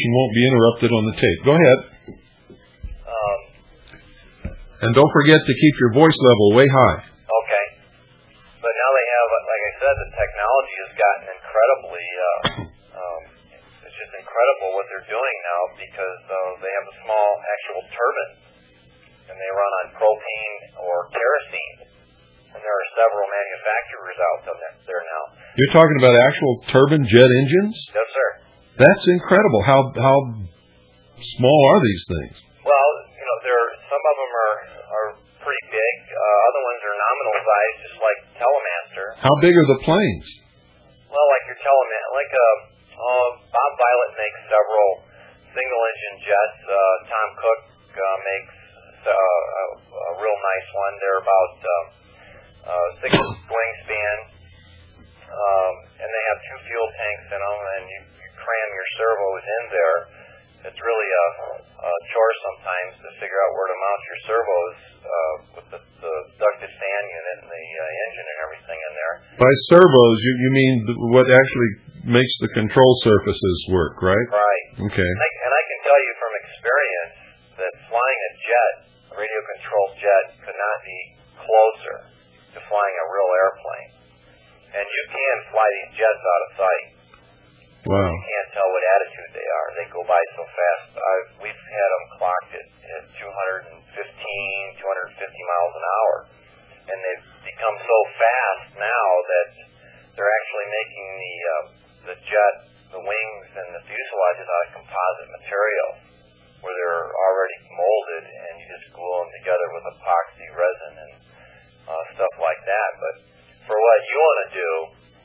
conversation won't be interrupted on the tape. Go ahead. And don't forget to keep your voice level way high. Okay. But now they have, like I said, the technology has gotten incredibly, it's just incredible what they're doing now because they have a small actual turbine and they run on propane or kerosene. And there are several manufacturers out there now. You're talking about actual turbine jet engines? Yes, sir. That's incredible. How small are these things? Well, some of them are pretty big. Other ones are nominal size, just like Telemaster. How big are the planes? Well, like your Bob Violet makes several single-engine jets. Tom Cook makes a real nice one. They're about 6 wingspan, and they have 2 fuel tanks in them, and you cram your servos in there. It's really a chore sometimes to figure out where to mount your servos with the ducted fan unit and the engine and everything in there. By servos, you mean what actually makes the control surfaces work, right? Right. Okay. And I can tell you from experience that flying a jet, a radio-controlled jet, could not be closer to flying a real airplane. And you can fly these jets out of sight. Wow. You can't tell what attitude they are. They go by so fast. We've had them clocked at 250 miles an hour. And they've become so fast now that they're actually making the jet, the wings, and the fuselages out of composite material, where they're already molded, and you just glue them together with epoxy resin and stuff like that. But for what you want to do,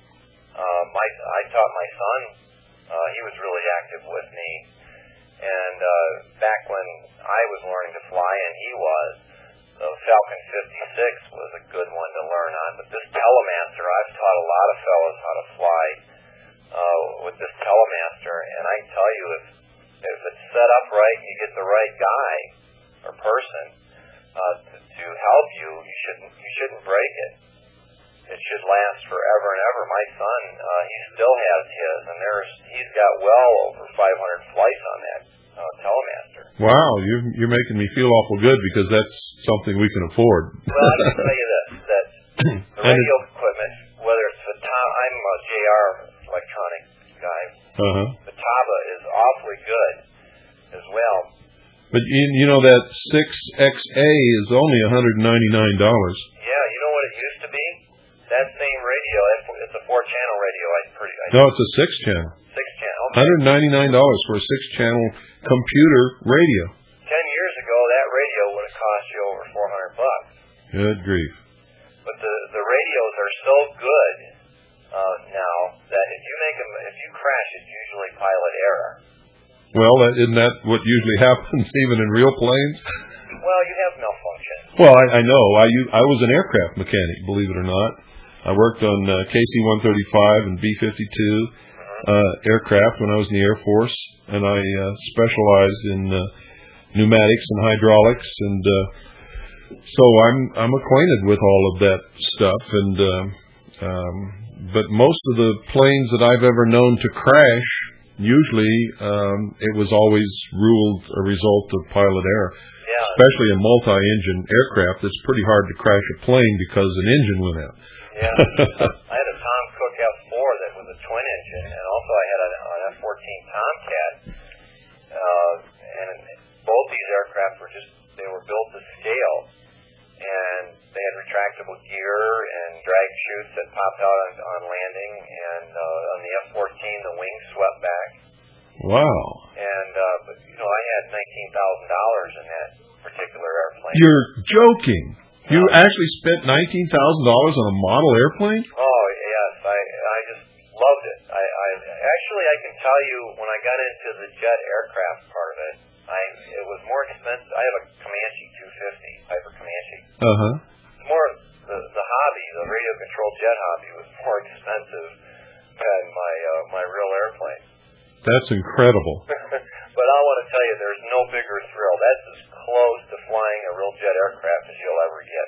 I taught my son. He was really active with me, and back when I was learning to fly, and he was, the Falcon 56 was a good one to learn on. But this Telemaster, I've taught a lot of fellows how to fly with this Telemaster, and I tell you, if it's set up right and you get the right guy or person to help you, you shouldn't break it. It should last forever and ever. My son, he still has his, and he's got well over 500 flights on that Telemaster. Wow, you're making me feel awful good because that's something we can afford. Well, I can tell you this, that the radio equipment, whether it's I'm a JR electronics guy, Vitava is awfully good as well. But you know that 6XA is only $199. Yeah, you know what it used to be? That same radio, it's a 4-channel radio. No, it's a 6-channel. 6-channel. Okay. $199 for a 6-channel computer radio. 10 years ago, that radio would have cost you over $400. Good grief. But the radios are so good now that if you crash, it's usually pilot error. Well, isn't that what usually happens even in real planes? Well, you have malfunction. Well, I know. I was an aircraft mechanic, believe it or not. I worked on KC-135 and B-52 aircraft when I was in the Air Force, and I specialized in pneumatics and hydraulics, and so I'm acquainted with all of that stuff. And but most of the planes that I've ever known to crash, usually it was always ruled a result of pilot error. Yeah. Especially in multi-engine aircraft, it's pretty hard to crash a plane because an engine went out. Yeah. I had a Tom Cook F4 that was a twin engine, and also I had an F-14 Tomcat. And both these aircraft they were built to scale, and they had retractable gear and drag chutes that popped out on landing, and on the F-14 the wings swept back. Wow. And but I had $19,000 in that particular airplane. You're joking. You actually spent $19,000 on a model airplane? Oh, yes. I just loved it. I can tell you when I got into the jet aircraft part of it, it was more expensive. I have a Comanche 250, Piper Comanche. It's more the hobby, the radio controlled jet hobby was more expensive than my real airplane. That's incredible. But I want to tell you, there's no bigger thrill. That's as close to flying a real jet aircraft as you'll ever get.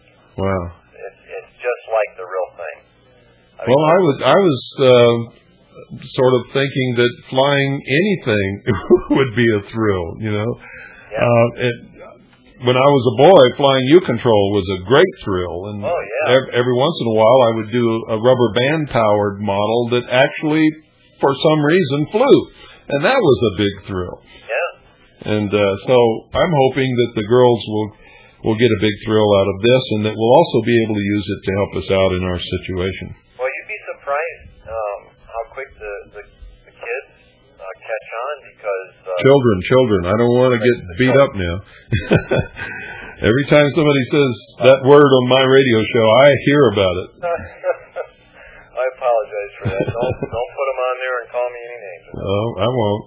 Wow. It's just like the real thing. I was sort of thinking that flying anything would be a thrill, you know. Yeah. When I was a boy, flying U-Control was a great thrill, and every once in a while I would do a rubber band-powered model that actually, for some reason, flew, and that was a big thrill. Yeah. And so I'm hoping that the girls will get a big thrill out of this, and that we'll also be able to use it to help us out in our situation. Well, you'd be surprised how quick the kids catch on, because children. I don't want to get beat up now. Every time somebody says that word on my radio show, I hear about it. I apologize for that. Don't put them on there and call me any names. Oh, I won't.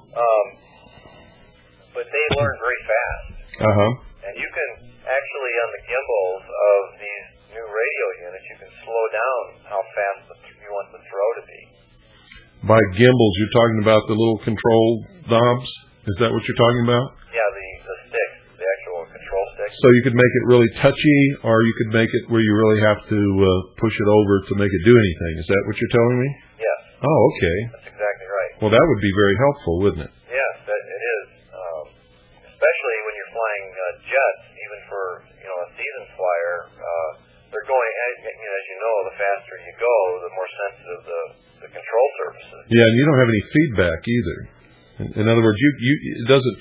But they learn very fast. And you can actually, on the gimbals of these new radio units, you can slow down how fast you want the throw to be. By gimbals, you're talking about the little control knobs? Is that what you're talking about? Yeah, the sticks, the actual control sticks. So you could make it really touchy, or you could make it where you really have to push it over to make it do anything. Is that what you're telling me? Yes. Oh, okay. That's exactly right. Well, that would be very helpful, wouldn't it? Yes, it is. Especially when you're flying jets, even for a seasoned flyer, they're going, as you know, the faster you go, the more sensitive the control surfaces. Yeah, and you don't have any feedback either. In other words, it doesn't,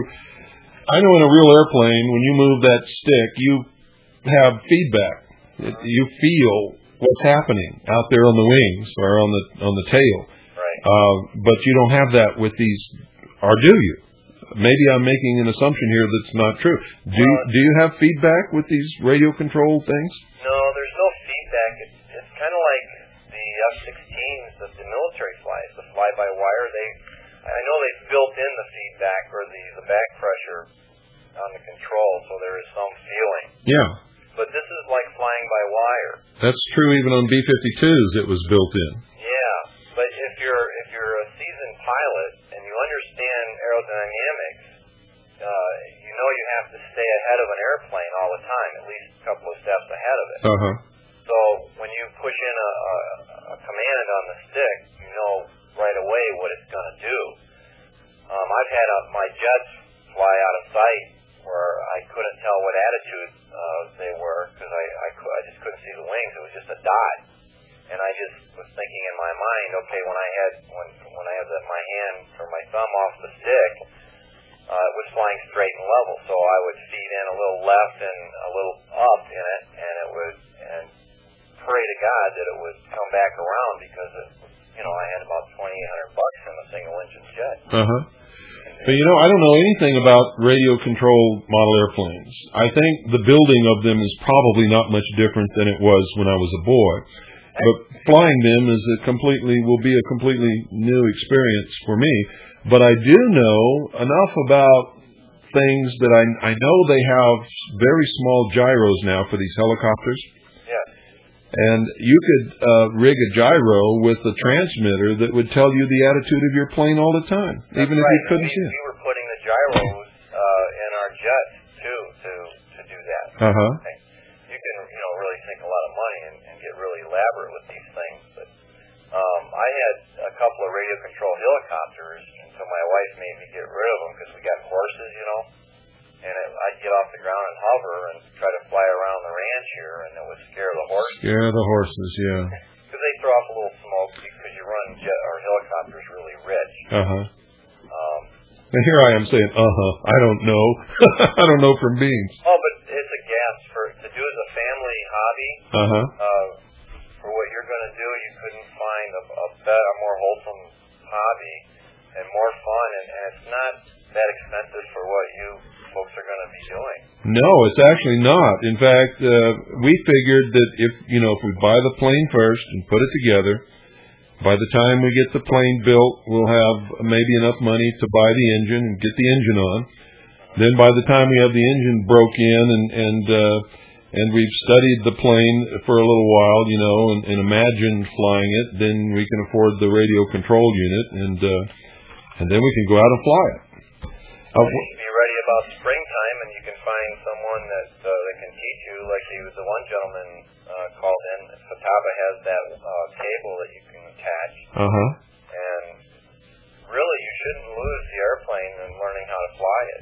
I know in a real airplane, when you move that stick, you have feedback. You feel what's happening out there on the wings or on the tail. Right. But you don't have that with these, or do you? Maybe I'm making an assumption here that's not true. Do you have feedback with these radio control things? No, there's no feedback. It's kind of like the F-16s that the military flies, the fly-by-wire. I know they've built in the feedback or the back pressure on the control, so there is some feeling. Yeah. But this is like flying by wire. That's true even on B-52s. It was built in. Yeah, but if you're a seasoned pilot and you understand aerodynamics, you have to stay ahead of an airplane all the time, at least a couple of steps ahead of it. So when you push in a command on the stick, you know right away what it's going to do. I've had my jets fly out of sight where I couldn't tell what attitude they were because I just couldn't see the wings. It was just a dot, and I just was thinking in my mind, okay, when I had my hand or my thumb off the stick, it was flying straight and level, so I would feed in a little left and a little up in it, and pray to God that it would come back around because I had about $2,800 in a single engine jet. But I don't know anything about radio-controlled model airplanes. I think the building of them is probably not much different than it was when I was a boy. But flying them will be a completely new experience for me. But I do know enough about things that I know they have very small gyros now for these helicopters. Yeah. And you could rig a gyro with a transmitter that would tell you the attitude of your plane all the time, even if you couldn't see it. We were putting the gyros in our jets too to do that. You can really sink a lot of money and get really elaborate with these things. But I had a couple of radio control helicopters until my wife made me get rid of them because we got horses, and I'd get off the ground and hover and try to fly around the ranch here, and it would scare the horses. Scare the horses, yeah. Because they throw off a little smoke because you run helicopters really rich. And here I am saying, I don't know. I don't know from beans. Oh, but it's a gas to do as a family hobby. For what you're going to do, you couldn't find a more wholesome hobby and more fun, and it's not that expensive for what you folks are going to be doing. No, it's actually not. In fact, we figured that if we buy the plane first and put it together, by the time we get the plane built, we'll have maybe enough money to buy the engine and get the engine on. Then by the time we have the engine broke in and we've studied the plane for a little while, and imagined flying it, then we can afford the radio control unit, and then we can go out and fly it. You should be ready about springtime, and you can find someone that can teach you, like the one gentleman called in. Futaba has that cable that you can attach, fly it.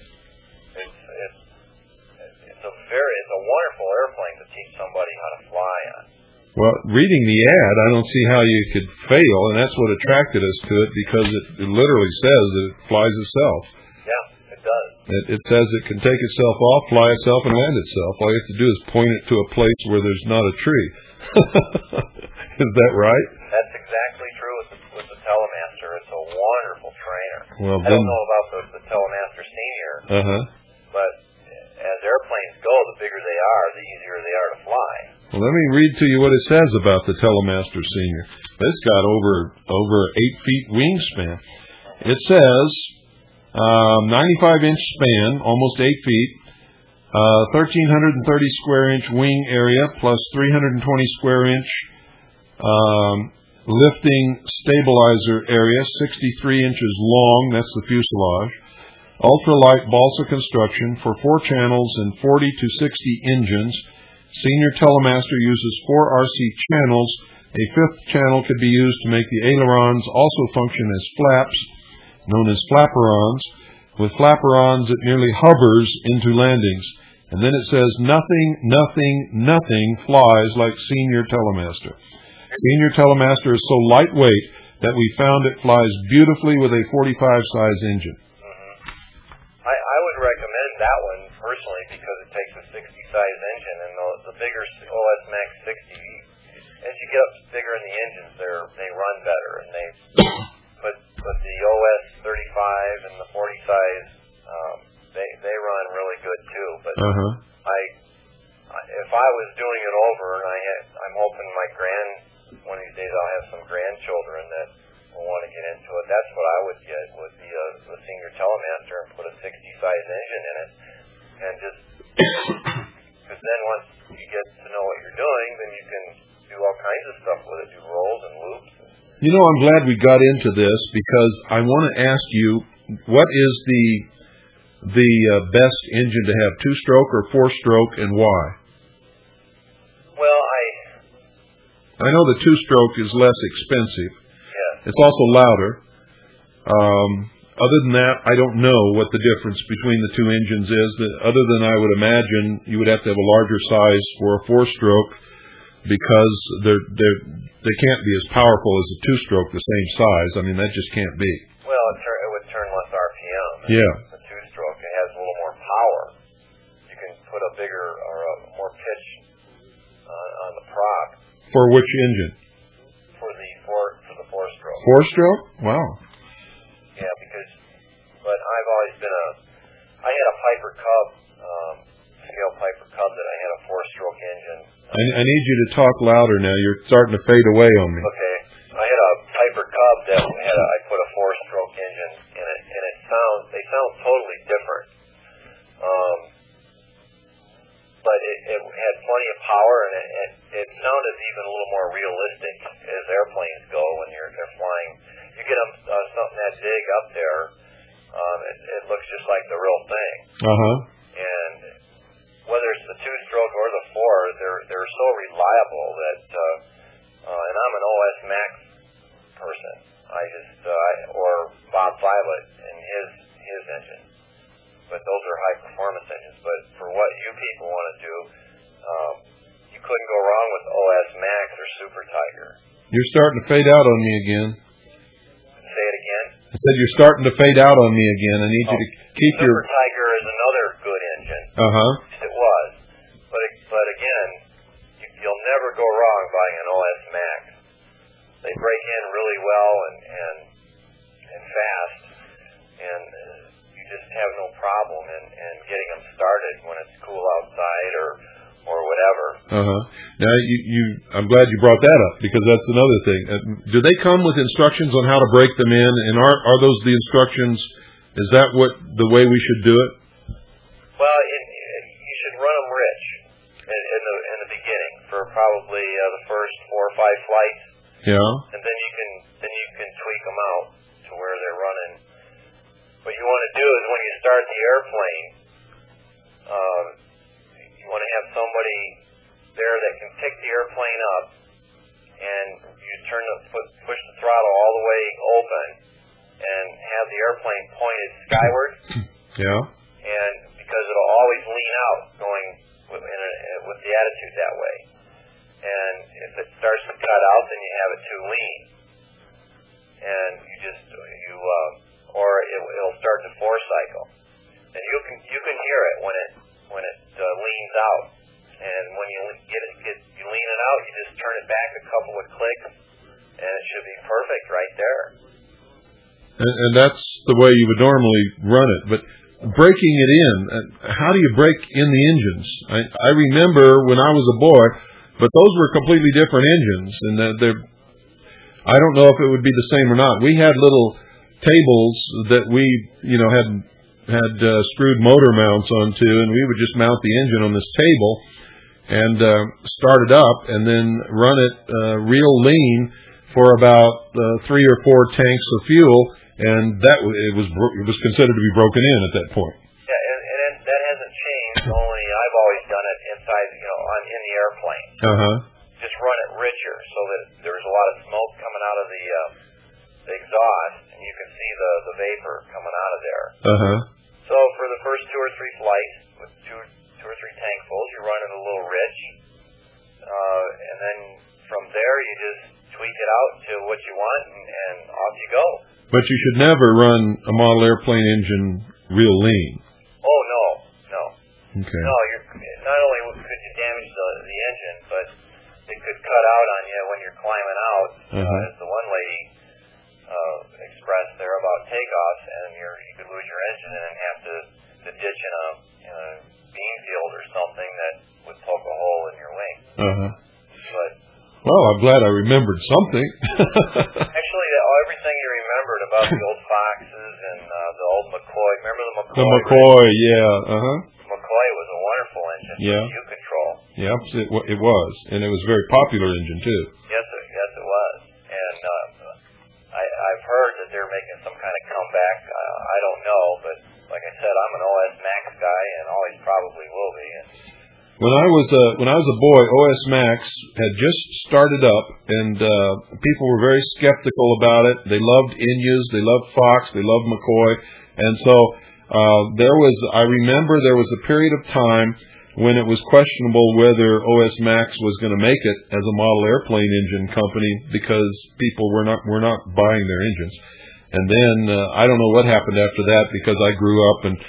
It's a wonderful airplane to teach somebody how to fly on. Well, reading the ad, I don't see how you could fail, and that's what attracted us to it, because it literally says that it flies itself. Yeah, it does. It says it can take itself off, fly itself, and land itself. All you have to do is point it to a place where there's not a tree. Is that right? That's exactly true with the Telemaster. It's a wonderful trainer. Well, I don't know about the Telemaster Senior, but as airplanes go, the bigger they are, the easier they are to fly. Well, let me read to you what it says about the Telemaster Senior. It's got over 8 feet wingspan. It says 95-inch span, almost 8 feet, 1,330 square inch wing area plus 320 square inch lifting stabilizer area, 63 inches long. That's the fuselage. Ultralight balsa construction for 4 channels and 40 to 60 engines. Senior Telemaster uses 4 RC channels. A 5th channel could be used to make the ailerons also function as flaps, known as flaperons. With flaperons, it nearly hovers into landings. And then it says, nothing flies like Senior Telemaster. Senior Telemaster is so lightweight that we found it flies beautifully with a 45 size engine. I would recommend that one personally because it takes a 60 size engine, and the bigger OS Max 60, as you get up bigger in the engines, they run better, and but the OS 35 and the 40 size, they run really good too. But if I was doing it over, and I'm hoping one of these days I'll have some grandchildren that will want to get into it. That's what I would get, would be the Senior Telemaster, and put a 60 size engine in it, and just because then once you get to know what you're doing, then you can do all kinds of stuff with it, do rolls and loops. You know, I'm glad we got into this, because I want to ask you, what is the best engine to have, 2-stroke or 4-stroke, and why? Well, I know the 2-stroke is less expensive. Yeah. It's also louder. Other than that, I don't know what the difference between the 2 engines is. Other than I would imagine you would have to have a larger size for a 4-stroke, because they can't be as powerful as a 2-stroke the same size. I mean, that just can't be. Well, it would turn less RPM. Yeah. The 2-stroke, it has a little more power. You can put a bigger or a more pitch on the prop. For which engine? For the 4-stroke. 4-stroke? Wow. Yeah, but I've always been I had a Piper Cub, scale Piper Cub that I had a 4-stroke engine. I need you to talk louder now. You're starting to fade away on me. Okay. I had a Piper Cub that I put a 4-stroke engine in it, and they sound totally different. But it had plenty of power, and it sounded even a little more realistic as airplanes go when they're flying. You get something that big up there, it looks just like the real thing. And whether it's the 2-stroke or the 4, they're so reliable that, and I'm an OS Max person. Or Bob Violet and his engine. But those are high performance engines. But for what you people want to do, you couldn't go wrong with OS Max or Super Tiger. You're starting to fade out on me again. Say it again? I said you're starting to fade out on me again. I need you to keep Super Tiger is another good engine. It was. But again, you'll never go wrong buying an OS Max. They break in really well and fast, and you just have no problem in getting them started when it's cool outside or whatever. Now, I'm glad you brought that up, because that's another thing. Do they come with instructions on how to break them in, and are those the instructions? Is that the way we should do it? Well, you should run them rich in the beginning for probably the first 4 or 5 flights. Yeah. And then you can tweak them out to where they're running. What you want to do is when you start the airplane, you want to have somebody there that can pick the airplane up, and you push the throttle all the way open, and have the airplane pointed skyward, Yeah. And because it'll always lean out going with the attitude that way. And if it starts to cut out, then you have it too lean. And it'll start to four-cycle. And you can hear it when it leans out. And when you lean it out, you just turn it back a couple of clicks, and it should be perfect right there. And that's the way you would normally run it. But breaking it in, how do you break in the engines? I remember when I was a boy, but those were completely different engines, and I don't know if it would be the same or not. We had little tables that we, had screwed motor mounts onto, and we would just mount the engine on this table and start it up, and then run it real lean for about 3 or 4 tanks of fuel, and it was considered to be broken in at that point. Yeah, and that hasn't changed. Only I've always done it inside, in the airplane. Just run it richer so that there's a lot of smoke coming out of the exhaust, and you can see the vapor coming out of there. So for the first 2 or 3 flights with 2 or 3 tankfuls, you run it a little rich, and then from there you just tweak it out to what you want, and off you go. But you should never run a model airplane engine real lean. Oh, no. Okay. No, not only could you damage the engine, but it could cut out on you when you're climbing out, as the one lady expressed there about takeoffs, and you could lose your engine and then have to ditch in a bean field or something that would poke a hole in your wing. But well, I'm glad I remembered something. Actually, everything you remembered about the old Foxes and the old McCoy. Remember the McCoy? The McCoy, yeah. McCoy was a wonderful engine for U-Control. Yep, it was. And it was a very popular engine, too. Yes, it was. And I've heard that they're making some kind of comeback. I don't know, but like I said, I'm an OS Max guy and always probably will be. When I was a boy, OS Max had just started up, and people were very skeptical about it. They loved Inyus, they loved Fox, they loved McCoy, and so I remember there was a period of time when it was questionable whether OS Max was going to make it as a model airplane engine company because people were not buying their engines. And then I don't know what happened after that, because I grew up and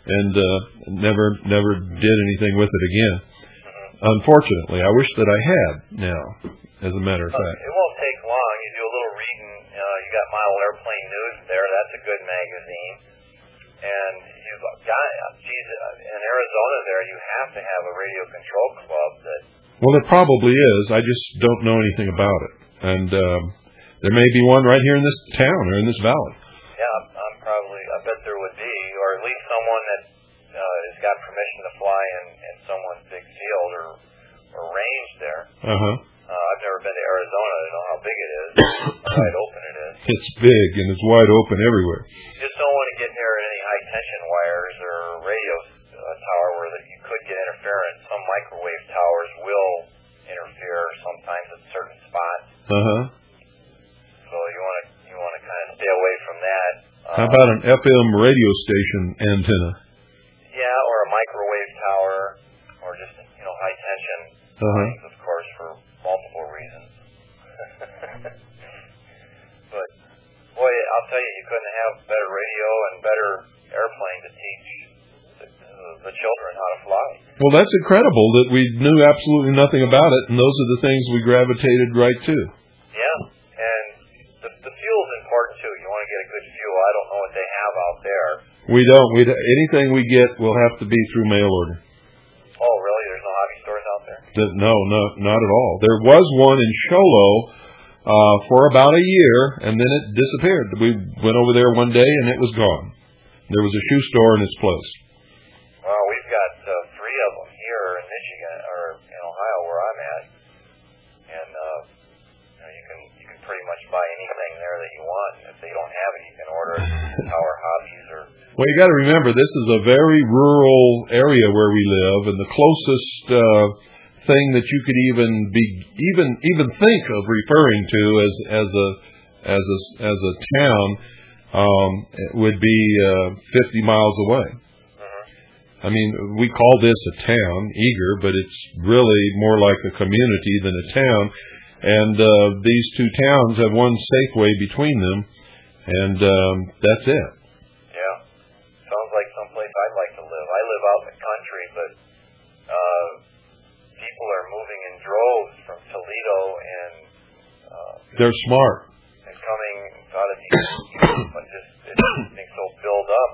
never did anything with it again. Unfortunately, I wish that I had now, as a matter of fact. It won't take long. You do a little reading. You got Model Airplane News there. That's a good magazine. And you've got, in Arizona there, you have to have a radio control club that... Well, it probably is. I just don't know anything about it. And there may be one right here in this town or in this valley. Yeah, I bet there would be, or at least someone that has got permission to fly in someone's big field or range there. I've never been to Arizona. I don't know how big it is, how wide open it is. It's big, and it's wide open everywhere. You just don't want to get near any high-tension wires or radio tower where you could get interference. Some microwave towers will interfere sometimes at certain spots. So you want to kind of stay away from that. How about an FM radio station antenna? Yeah, or a microwave tower, or just high tension lines, of course, for multiple reasons. But boy, I'll tell you, you couldn't have better radio and better airplane to teach the children how to fly. Well, that's incredible that we knew absolutely nothing about it, and those are the things we gravitated right to. Yeah, and the fuel's important too. You want to get a good fuel. I don't know what they have out there. We don't. Anything we get will have to be through mail order. Oh, really? There's no hobby stores out there? No, not at all. There was one in Show Low for about a year, and then it disappeared. We went over there one day, and it was gone. There was a shoe store in its place. Well, we've got 3 of them here in Michigan, or in Ohio, where I'm at, and you can pretty much buy anything there that you want. If they don't have it, you can order it at Tower Hobbies or. Well, you got to remember, this is a very rural area where we live, and the closest thing that you could even think of referring to as a town would be 50 miles away. I mean, we call this a town, Eagar, but it's really more like a community than a town. And these two towns have one Safeway between them, and that's it. Yeah. Sounds like someplace I'd like to live. I live out in the country, but people are moving in droves from Toledo, and they're smart. And coming out of these, but just everything's so built up.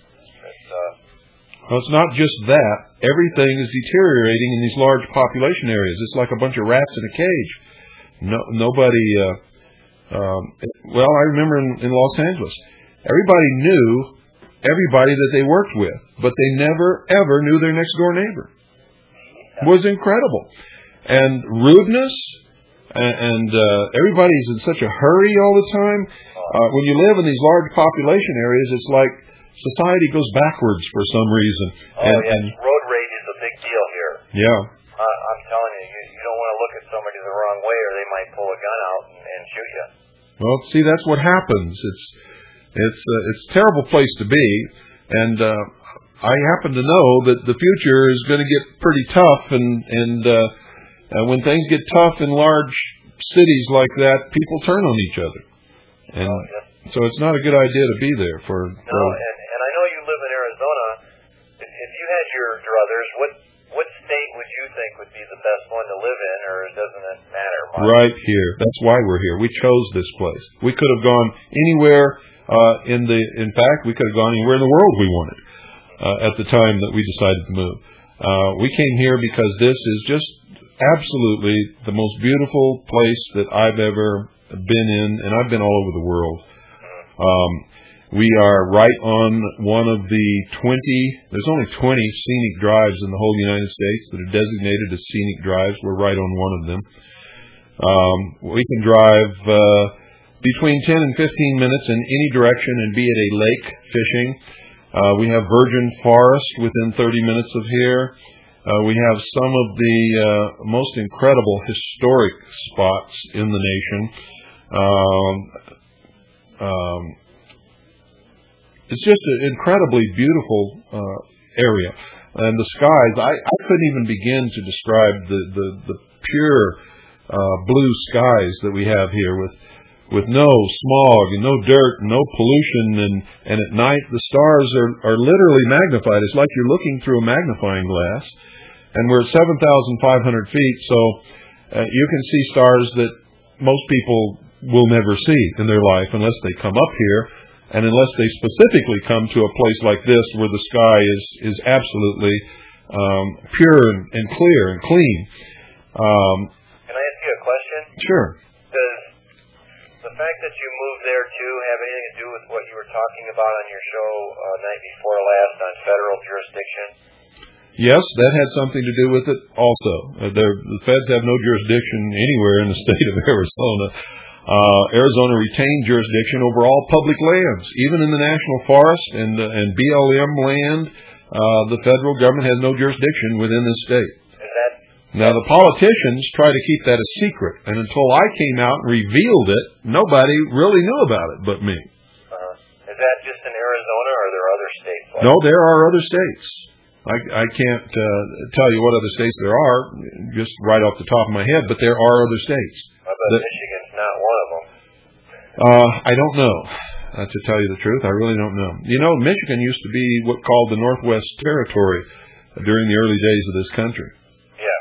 Well, it's not just that. Everything is deteriorating in these large population areas. It's like a bunch of rats in a cage. Nobody. Well, I remember in Los Angeles, everybody knew everybody that they worked with, but they never ever knew their next door neighbor. It was incredible, and rudeness, and everybody's in such a hurry all the time. When you live in these large population areas, it's like society goes backwards for some reason. And road rage is a big deal here. Yeah. I'm telling you, you don't want to look at somebody the wrong way, or they might pull a gun out and shoot you. Well, see, that's what happens. It's a terrible place to be, and I happen to know that the future is going to get pretty tough, and when things get tough in large cities like that, people turn on each other, and so it's not a good idea to be there for. No, and I know you live in Arizona. If you had your druthers, what state would you think would be the best one to live in, or doesn't it matter much? Right here. That's why we're here. We chose this place. We could have gone anywhere in fact, we could have gone anywhere in the world we wanted at the time that we decided to move. We came here because this is just absolutely the most beautiful place that I've ever been in, and I've been all over the world. We are right on one of the 20, there's only 20 scenic drives in the whole United States that are designated as scenic drives. We're right on one of them. We can drive between 10 and 15 minutes in any direction and be at a lake fishing. We have virgin forest within 30 minutes of here. We have some of the most incredible historic spots in the nation. It's just an incredibly beautiful area, and the skies. I couldn't even begin to describe the pure blue skies that we have here, with no smog and no dirt, and no pollution, and at night the stars are literally magnified. It's like you're looking through a magnifying glass, and we're at 7,500 feet, so you can see stars that most people will never see in their life unless they come up here. And unless they specifically come to a place like this where the sky is absolutely pure and clear and clean. Can I ask you a question? Sure. Does the fact that you moved there too have anything to do with what you were talking about on your show night before last on federal jurisdiction? Yes, that had something to do with it also. The feds have no jurisdiction anywhere in the state of Arizona. Arizona retained jurisdiction over all public lands, even in the national forest and BLM land. The federal government has no jurisdiction within this state. Now, the politicians try to keep that a secret, and until I came out and revealed it, nobody really knew about it but me. Is that just in Arizona, or are there other states? No, there are other states. I can't tell you what other states there are, just right off the top of my head, but there are other states. But Michigan's not one of them. I don't know, to tell you the truth. I really don't know. You know, Michigan used to be what's called the Northwest Territory during the early days of this country. Yes.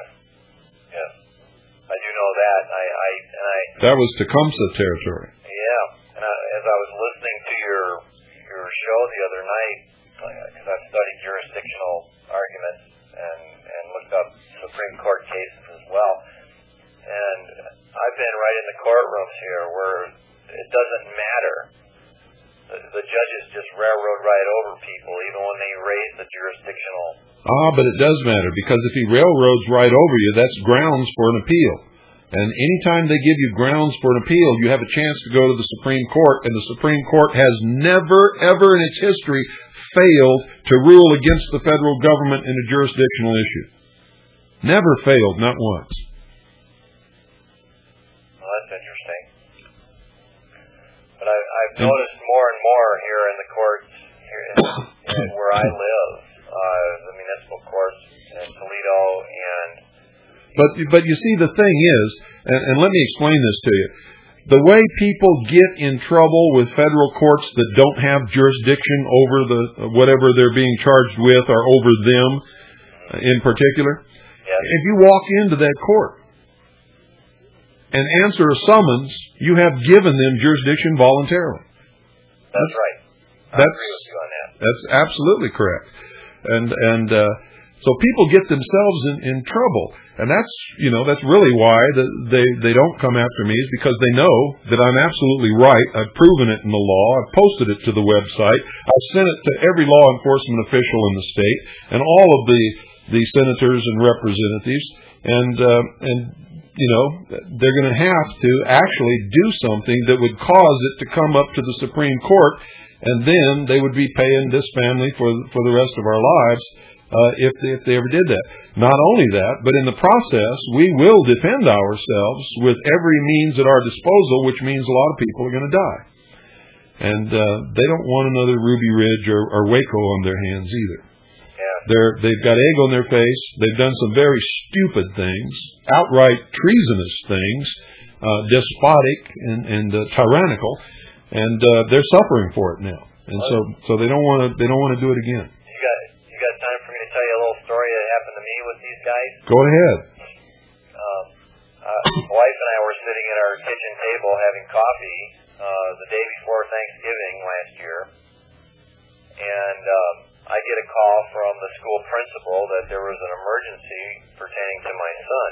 I do know that. That was Tecumseh territory. Yeah. And as I was listening to your show the other night, because I've studied jurisdictional arguments and looked up Supreme Court cases as well, and I've been right in the courtrooms here where it doesn't matter. The judges just railroad right over people, even when they raise the jurisdictional. But it does matter, because if he railroads right over you, that's grounds for an appeal. And anytime they give you grounds for an appeal, you have a chance to go to the Supreme Court, and the Supreme Court has never, ever in its history failed to rule against the federal government in a jurisdictional issue. Never failed, not once. Well, that's interesting. But I I've noticed more and more here in the courts here where I live, the municipal courts in Toledo and. But you see, the thing is, and let me explain this to you. The way people get in trouble with federal courts that don't have jurisdiction over whatever they're being charged with or over them in particular, if you walk into that court and answer a summons, you have given them jurisdiction voluntarily. That's right. I agree with you on that. That's absolutely correct. And so people get themselves in trouble, and that's really why they don't come after me, is because they know that I'm absolutely right. I've proven it in the law. I've posted it to the website. I've sent it to every law enforcement official in the state and all of the senators and representatives, and they're going to have to actually do something that would cause it to come up to the Supreme Court, and then they would be paying this family for the rest of our lives. If they ever did that. Not only that, but in the process, we will defend ourselves with every means at our disposal, which means a lot of people are going to die. And they don't want another Ruby Ridge or Waco on their hands either. Yeah. They've got egg on their face. They've done some very stupid things, outright treasonous things, despotic and tyrannical, and they're suffering for it now. And so they don't want to do it again. You got time for me to tell you a little story that happened to me with these guys? Go ahead. My wife and I were sitting at our kitchen table having coffee the day before Thanksgiving last year, and I get a call from the school principal that there was an emergency pertaining to my son.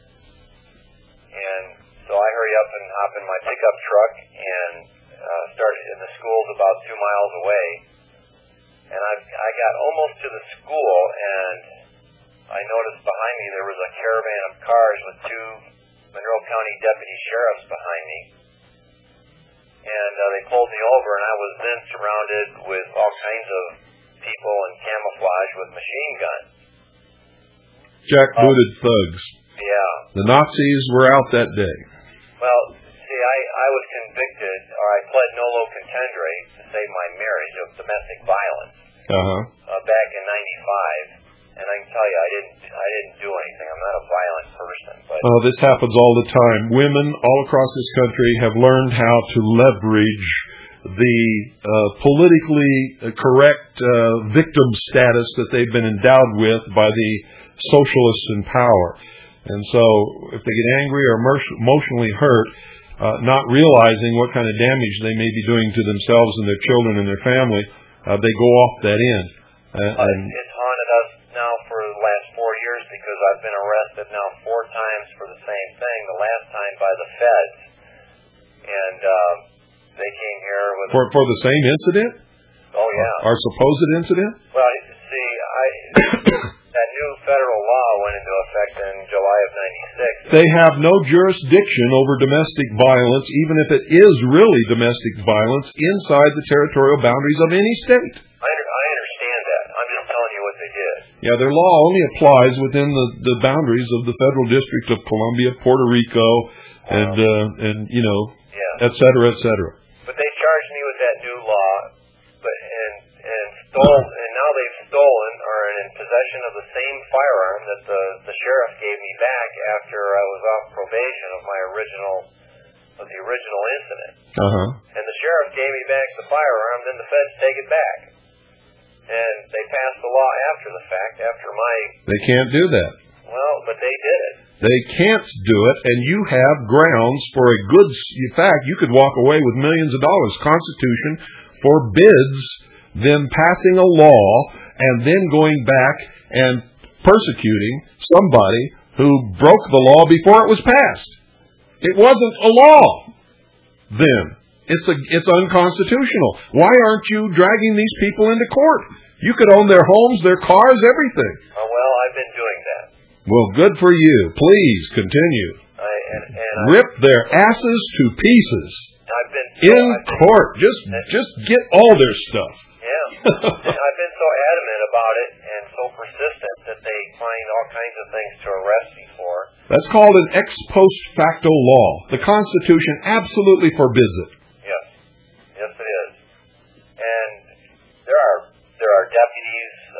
And so I hurry up and hop in my pickup truck and started, and the school's about 2 miles away. And I got almost to the school, and I noticed behind me there was a caravan of cars with 2 Monroe County deputy sheriffs behind me. And they pulled me over, and I was then surrounded with all kinds of people in camouflage with machine guns. Jackbooted thugs. Yeah. The Nazis were out that day. Well, see, I was convicted, or I pled nolo contendere to save my marriage of domestic violence back in '95, and I can tell you, I didn't do anything. I'm not a violent person. But this happens all the time. Women all across this country have learned how to leverage the politically correct victim status that they've been endowed with by the socialists in power. And so if they get angry or emotionally hurt, not realizing what kind of damage they may be doing to themselves and their children and their family, they go off that end. It's haunted us now for the last 4 years because I've been arrested now 4 times for the same thing, the last time by the feds. And they came here with... For the same incident? Oh, yeah. Our supposed incident? Well, see, that new federal law went into effect in July of '96. They have no jurisdiction over domestic violence, even if it is really domestic violence, inside the territorial boundaries of any state. I understand that. I'm just telling you what they did. Yeah, their law only applies within the boundaries of the Federal District of Columbia, Puerto Rico, and et cetera, et cetera. But they charged me with that new law, and now they've stolen or are in possession of the same firearm that the sheriff gave me back after I was off probation of the original incident. And the sheriff gave me back the firearm, then the feds take it back. And they passed the law after the fact, They can't do that. Well, but they did it. They can't do it, and you have grounds for a good... In fact, you could walk away with millions of dollars. Constitution forbids them passing a law and then going back and persecuting somebody who broke the law before it was passed. It wasn't a law then. It's unconstitutional. Why aren't you dragging these people into court? You could own their homes, their cars, everything. Oh, well, I've been doing that. Well, good for you. Please continue. Rip their asses to pieces. In court. Just get all their stuff. Yeah. I've been so adamant about it and so persistent that they find all kinds of things to arrest me for. That's called an ex post facto law. The Constitution absolutely forbids it. Yes. Yes,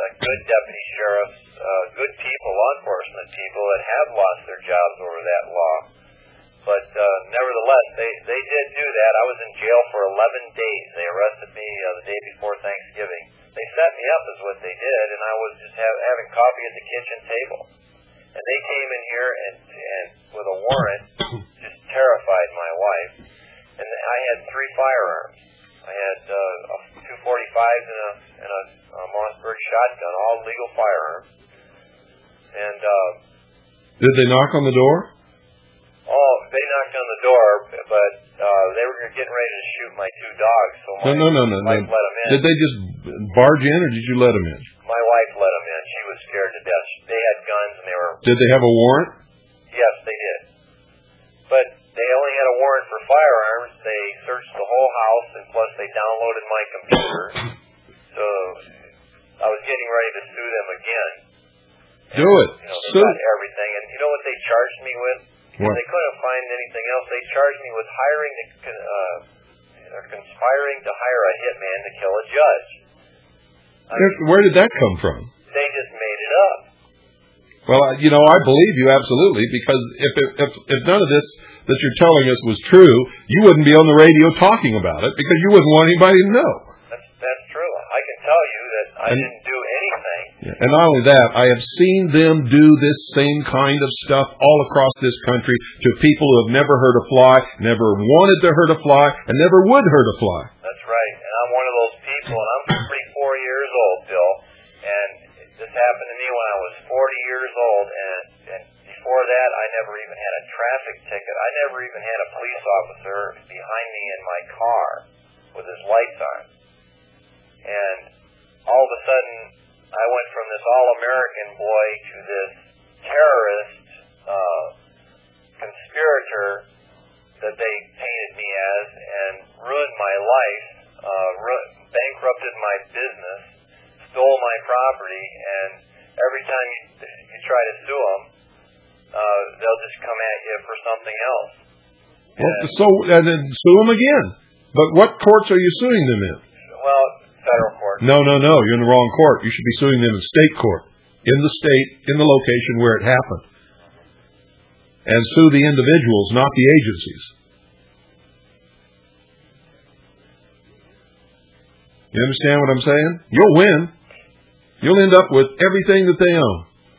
good deputy sheriffs, good people, law enforcement people that have lost their jobs over that law. But nevertheless, they did do that. I was in jail for 11 days. They arrested me the day before Thanksgiving. They set me up is what they did, and I was just having coffee at the kitchen table. And they came in here and with a warrant, just terrified my wife. And I had 3 firearms. I had 245s and a Mossberg shotgun, all legal firearms. And did they knock on the door? Oh, they knocked on the door, but they were getting ready to shoot my 2 dogs. So my wife let them in. Did they just barge in, or did you let them in? My wife let them in. She was scared to death. They had guns, and they were... Did they have a warrant? Yes, they did. But they only had a warrant for firearms. They searched the whole house, and plus they downloaded my computer. So I was getting ready to sue them again. Do it. They got everything. And you know what they charged me with? What? They couldn't find anything else. They charged me with conspiring to hire a hitman to kill a judge. Where did that come from? They just made it up. Well, I believe you absolutely, because if none of this that you're telling us was true, you wouldn't be on the radio talking about it, because you wouldn't want anybody to know. That's true. I can tell you that I didn't do anything. Yeah. And not only that, I have seen them do this same kind of stuff all across this country to people who have never hurt a fly, never wanted to hurt a fly, and never would hurt a fly. That's right. And I'm one of those people, and I'm 34 years old, Bill, and this happened to me when I was 40 years old, and before that, I never even had a traffic ticket. I never even had a police officer behind me in my car with his lights on. And all of a sudden, I went from this all-American boy to this terrorist conspirator that they painted me as, and ruined my life, bankrupted my business, stole my property, and every time you try to sue them, they'll just come at you for something else. And then sue them again. But what courts are you suing them in? Well, federal court. No. You're in the wrong court. You should be suing them in state court. In the state, in the location where it happened. And sue the individuals, not the agencies. You understand what I'm saying? You'll win. You'll end up with everything that they own.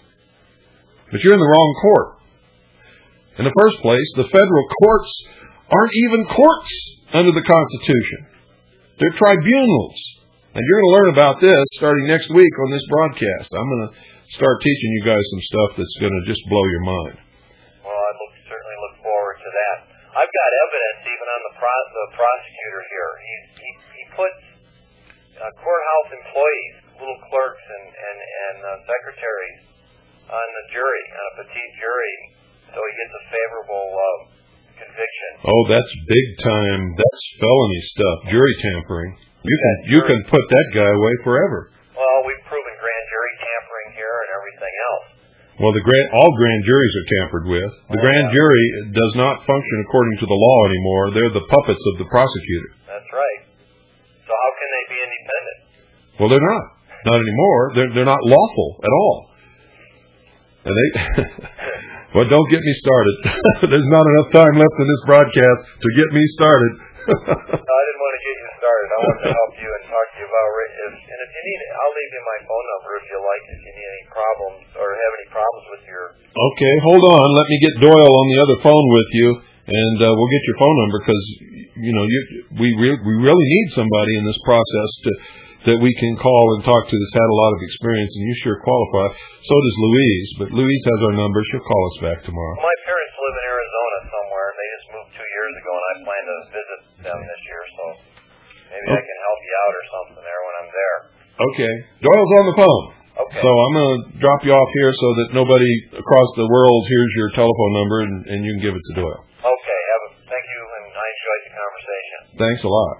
But you're in the wrong court. In the first place, the federal courts aren't even courts under the Constitution. They're tribunals. And you're going to learn about this starting next week on this broadcast. I'm going to start teaching you guys some stuff that's going to just blow your mind. Well, I certainly look forward to that. I've got evidence even on the prosecutor here. He puts courthouse employees, little clerks and secretaries on the jury, on a petite jury, so he gets a favorable conviction. Oh, that's big time. That's felony stuff, jury tampering. You can put that guy away forever. Well, we've proven grand jury tampering here and everything else. Well, all grand juries are tampered with. The grand jury does not function according to the law anymore. They're the puppets of the prosecutor. That's right. So how can they be independent? Well, they're not. Not anymore. They're not lawful at all. And well, don't get me started. There's not enough time left in this broadcast to get me started. No, I didn't want to get you started. I wanted to help you and talk to you about and if you need, I'll leave you my phone number if you like, if you need any problems or have any problems with your... Okay, hold on. Let me get Doyle on the other phone with you, and we'll get your phone number, because we really need somebody in this process that we can call and talk to that's had a lot of experience, and you sure qualify. So does Louise, but Louise has our number. She'll call us back tomorrow. My parents live in Arizona somewhere, and they just moved 2 years ago, and I plan to visit them this year, so maybe I can help you out or something there when I'm there. Okay. Doyle's on the phone. Okay. So I'm going to drop you off here so that nobody across the world hears your telephone number, and you can give it to Doyle. Okay. Thank you, and I enjoyed the conversation. Thanks a lot.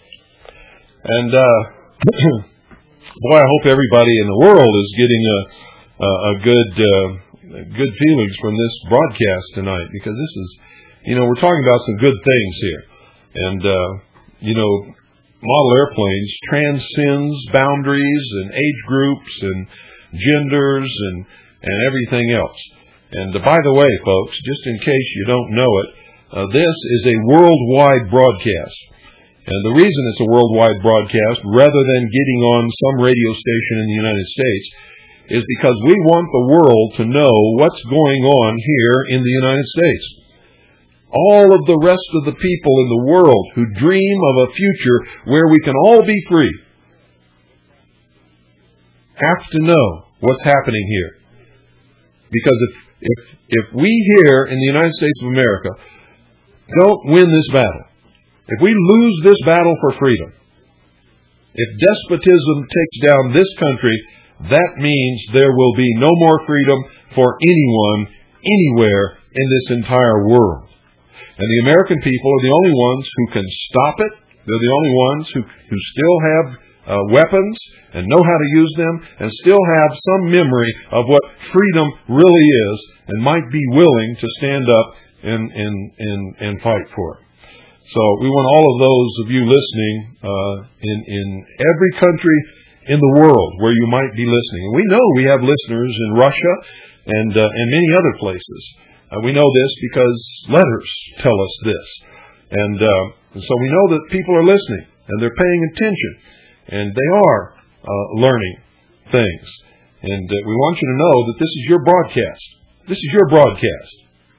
And boy, I hope everybody in the world is getting a good feelings from this broadcast tonight, because this is, we're talking about some good things here. And model airplanes transcends boundaries and age groups and genders and everything else. And by the way, folks, just in case you don't know it, this is a worldwide broadcast. And the reason it's a worldwide broadcast, rather than getting on some radio station in the United States, is because we want the world to know what's going on here in the United States. All of the rest of the people in the world who dream of a future where we can all be free have to know what's happening here. Because if we here in the United States of America don't win this battle, if we lose this battle for freedom, if despotism takes down this country, that means there will be no more freedom for anyone, anywhere in this entire world. And the American people are the only ones who can stop it. They're the only ones who still have weapons and know how to use them and still have some memory of what freedom really is and might be willing to stand up and fight for it. So we want all of those of you listening in every country in the world where you might be listening. And we know we have listeners in Russia and many other places. We know this because letters tell us this. And so we know that people are listening and they're paying attention and they are learning things. And we want you to know that this is your broadcast. This is your broadcast.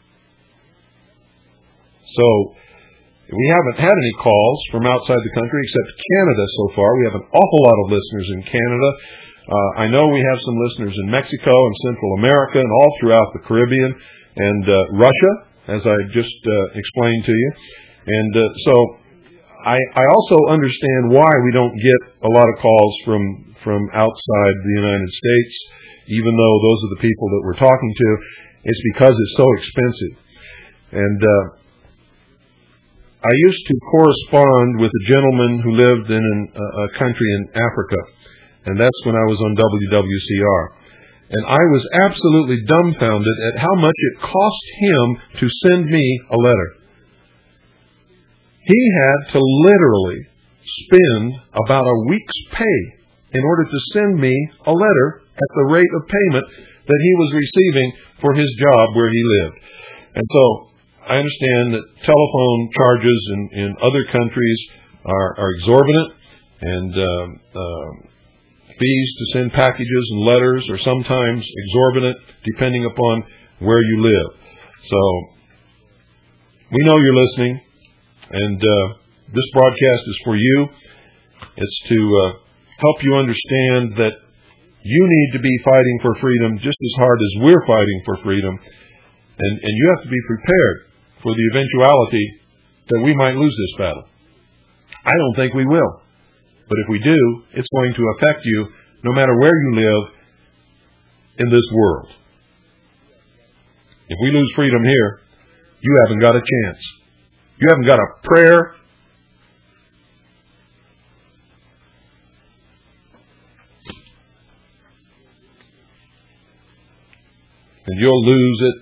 So we haven't had any calls from outside the country except Canada so far. We have an awful lot of listeners in Canada. I know we have some listeners in Mexico and Central America and all throughout the Caribbean and Russia, as I just explained to you. And so I also understand why we don't get a lot of calls from outside the United States, even though those are the people that we're talking to. It's because it's so expensive. And I used to correspond with a gentleman who lived in a country in Africa, and that's when I was on WWCR. And I was absolutely dumbfounded at how much it cost him to send me a letter. He had to literally spend about a week's pay in order to send me a letter at the rate of payment that he was receiving for his job where he lived. And so I understand that telephone charges in other countries are exorbitant, and fees to send packages and letters are sometimes exorbitant depending upon where you live. So we know you're listening, and this broadcast is for you. It's to help you understand that you need to be fighting for freedom just as hard as we're fighting for freedom, and you have to be prepared for the eventuality that we might lose this battle. I don't think we will. But if we do, it's going to affect you no matter where you live in this world. If we lose freedom here, you haven't got a chance. You haven't got a prayer. And you'll lose it.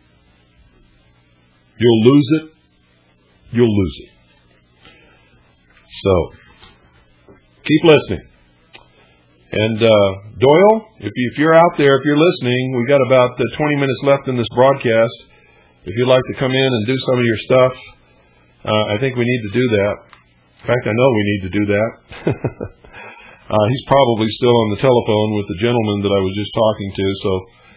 You'll lose it. You'll lose it. So, keep listening. And Doyle, if you're out there, if you're listening, we've got about 20 minutes left in this broadcast. If you'd like to come in and do some of your stuff, I think we need to do that. In fact, I know we need to do that. He's probably still on the telephone with the gentleman that I was just talking to. So,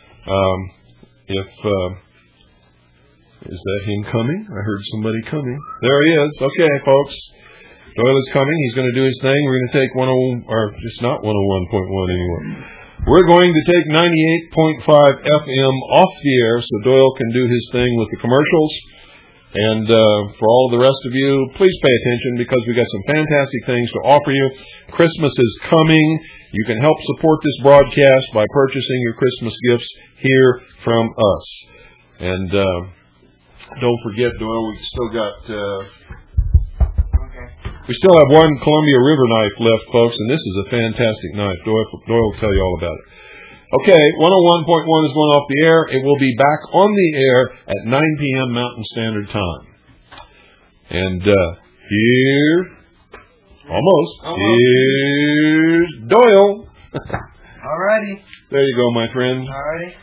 is that him coming? I heard somebody coming. There he is. Okay, folks. Doyle is coming. He's going to do his thing. We're going to take it's not 101.1 anymore. We're going to take 98.5 FM off the air so Doyle can do his thing with the commercials. And for all the rest of you, please pay attention because we got some fantastic things to offer you. Christmas is coming. You can help support this broadcast by purchasing your Christmas gifts here from us. And don't forget, Doyle, we still have one Columbia River knife left, folks, and this is a fantastic knife. Doyle will tell you all about it. Okay, 101.1 is going off the air. It will be back on the air at 9 p.m. Mountain Standard Time. And here Almost. Here's Doyle. Alrighty. There you go, my friend. Alrighty.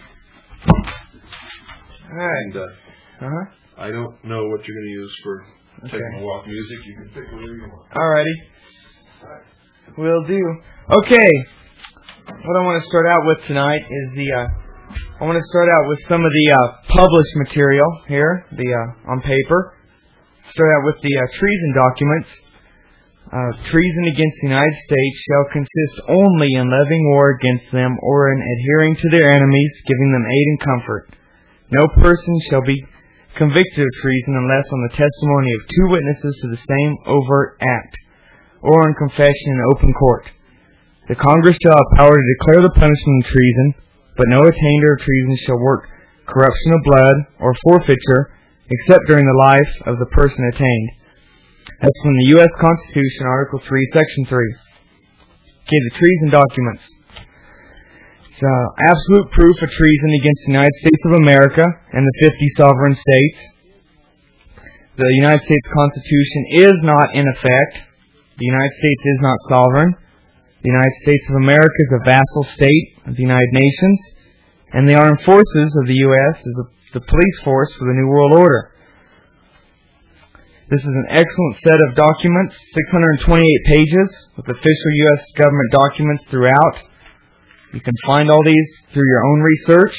And Uh-huh. I don't know what you're going to use for taking a walk music. You can pick whatever you want. Alrighty. Will do. Okay. What I want to start out with tonight is I want to start out with some of the published material here, on paper. Start out with the treason documents. Treason against the United States shall consist only in levying war against them or in adhering to their enemies, giving them aid and comfort. No person shall be convicted of treason unless on the testimony of two witnesses to the same overt act, or on confession in open court. The Congress shall have power to declare the punishment of treason, but no attainder of treason shall work corruption of blood or forfeiture except during the life of the person attained. That's from the U.S. Constitution, Article 3, Section 3. Okay, the treason documents. It's absolute proof of treason against the United States of America and the 50 sovereign states. The United States Constitution is not in effect. The United States is not sovereign. The United States of America is a vassal state of the United Nations. And the armed forces of the U.S. is the police force for the New World Order. This is an excellent set of documents, 628 pages, with official U.S. government documents throughout. You can find all these through your own research.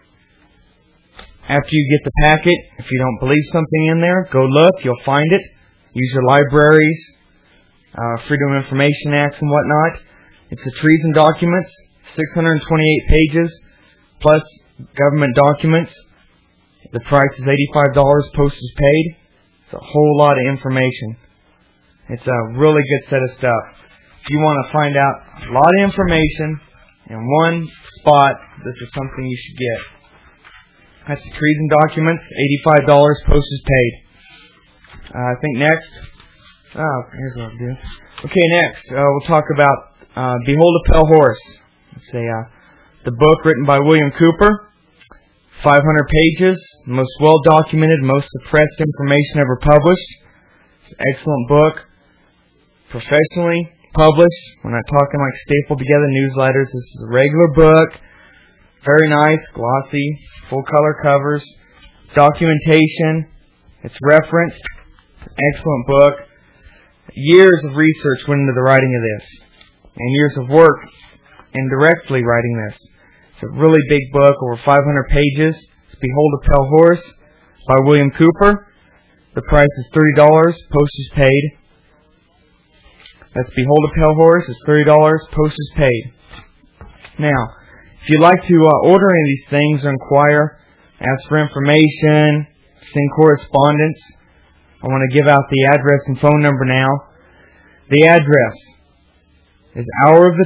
After you get the packet, if you don't believe something in there, go look, you'll find it. Use your libraries, Freedom of Information Acts and whatnot. It's the treason documents, 628 pages, plus government documents. The price is $85, postage paid. It's a whole lot of information. It's a really good set of stuff. If you want to find out a lot of information in one spot, this is something you should get. That's the treason documents, $85, postage paid. I think next. Here's what I'll do. Okay, next we'll talk about Behold a Pale Horse. It's the book written by William Cooper. 500 pages, most well-documented, most suppressed information ever published. It's an excellent book, professionally published. We're not talking like stapled together newsletters. This is a regular book, very nice, glossy, full-color covers, documentation. It's referenced. It's an excellent book. Years of research went into the writing of this, and years of work in directly writing this. It's a really big book, over 500 pages. It's Behold a Pale Horse by William Cooper. The price is $30, postage paid. That's Behold a Pale Horse. It's $30, postage paid. Now, if you'd like to order any of these things or inquire, ask for information, send correspondence, I want to give out the address and phone number now. The address is Hour of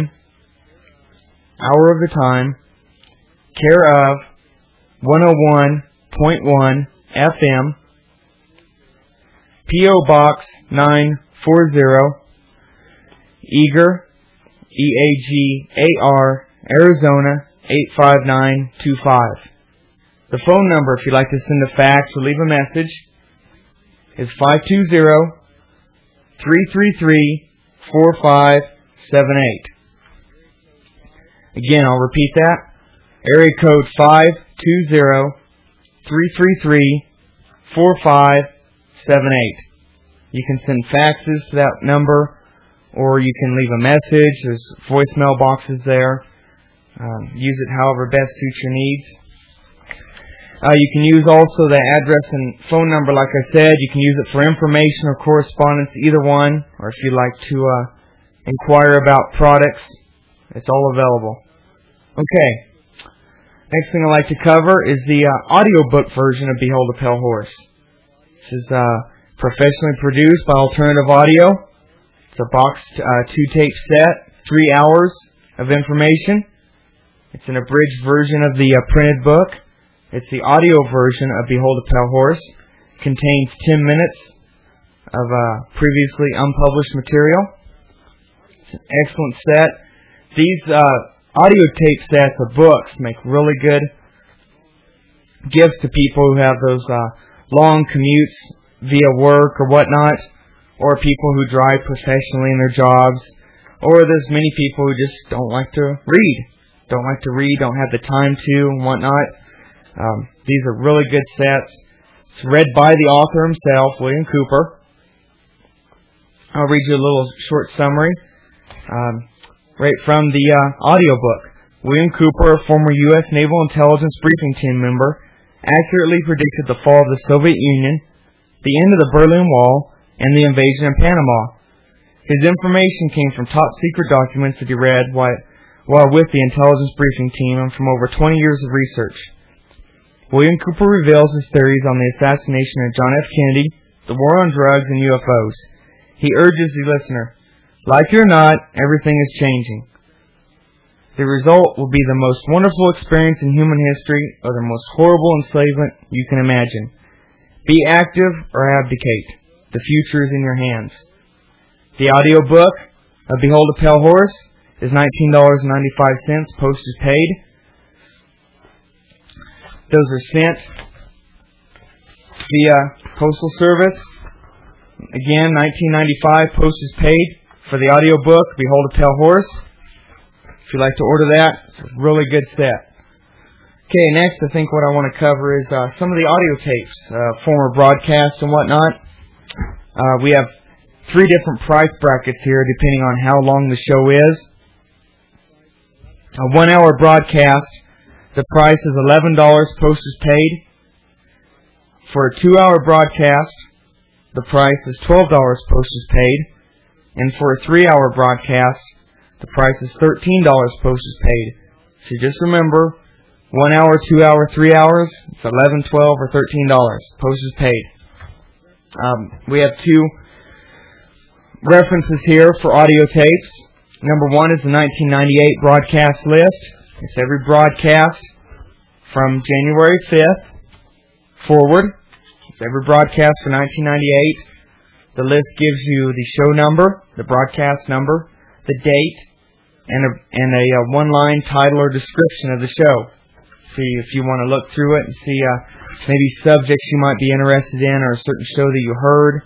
the Time, care of 101.1 FM, P.O. Box 940, Eagar, E-A-G-A-R, Arizona 85925. The phone number, if you'd like to send a fax or leave a message, is 520-333-4578. Again, I'll repeat that. Area code 520-333-4578. You can send faxes to that number, or you can leave a message. There's voicemail boxes there. Use it however best suits your needs. You can use also the address and phone number, like I said. You can use it for information or correspondence, either one, or if you'd like to inquire about products, it's all available. Okay. Next thing I'd like to cover is the audiobook version of Behold a Pale Horse. This is professionally produced by Alternative Audio. It's a boxed 2-tape set, 3 hours of information. It's an abridged version of the printed book. It's the audio version of Behold a Pale Horse. It contains 10 minutes of previously unpublished material. It's an excellent set. These audio tape sets of books make really good gifts to people who have those long commutes via work or whatnot, or people who drive professionally in their jobs, or there's many people who just don't like to read, don't have the time to, and whatnot. These are really good sets. It's read by the author himself, William Cooper. I'll read you a little short summary right from the audiobook. William Cooper, a former U.S. Naval Intelligence Briefing Team member, accurately predicted the fall of the Soviet Union, the end of the Berlin Wall, and the invasion of Panama. His information came from top-secret documents that he read while with the intelligence briefing team and from over 20 years of research. William Cooper reveals his theories on the assassination of John F. Kennedy, the war on drugs, and UFOs. He urges the listener, like it or not, everything is changing. The result will be the most wonderful experience in human history or the most horrible enslavement you can imagine. Be active or abdicate. The future is in your hands. The audiobook of Behold a Pale Horse is $19.95, postage paid. Those are sent via Postal Service. Again, $19.95, postage paid for the audiobook, Behold a Pale Horse. If you'd like to order that, it's a really good set. Okay, next I think what I want to cover is some of the audio tapes, former broadcasts and whatnot. We have 3 different price brackets here depending on how long the show is. A 1-hour broadcast, the price is $11, postage paid. For a 2-hour broadcast, the price is $12, postage paid. And for a 3-hour broadcast, the price is $13, postage paid. So just remember, 1 hour, 2 hour, 3 hours, it's $11, $12, or $13, postage paid. We have 2 references here for audio tapes. Number 1 is the 1998 broadcast list. It's every broadcast from January 5th forward. It's every broadcast for 1998. The list gives you the show number, the broadcast number, the date, and a one-line title or description of the show. See if you want to look through it and see maybe subjects you might be interested in or a certain show that you heard